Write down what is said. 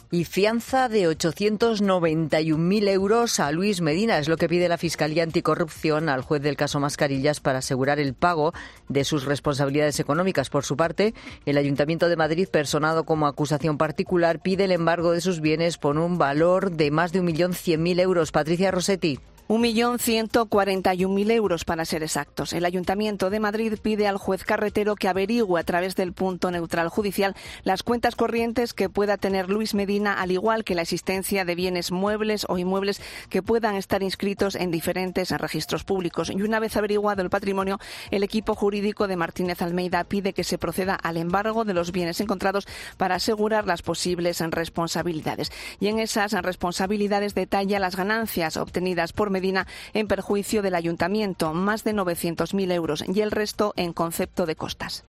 Y fianza de 891.000 euros a Luis Medina. Es lo que pide la Fiscalía Anticorrupción al juez del caso Mascarillas para asegurar el pago de sus responsabilidades económicas. Por su parte, el Ayuntamiento de Madrid, personado como acusación particular, pide el embargo de sus bienes por un valor de más de 1.100.000 euros. Patricia Rossetti. 1.141.000 euros para ser exactos. El Ayuntamiento de Madrid pide al juez carretero que averigüe a través del punto neutral judicial las cuentas corrientes que pueda tener Luis Medina, al igual que la existencia de bienes muebles o inmuebles que puedan estar inscritos en diferentes registros públicos. Y una vez averiguado el patrimonio, el equipo jurídico de Martínez Almeida pide que se proceda al embargo de los bienes encontrados para asegurar las posibles responsabilidades. Y en esas responsabilidades detalla las ganancias obtenidas por Medina en perjuicio del Ayuntamiento, más de 900.000 euros, y el resto en concepto de costas.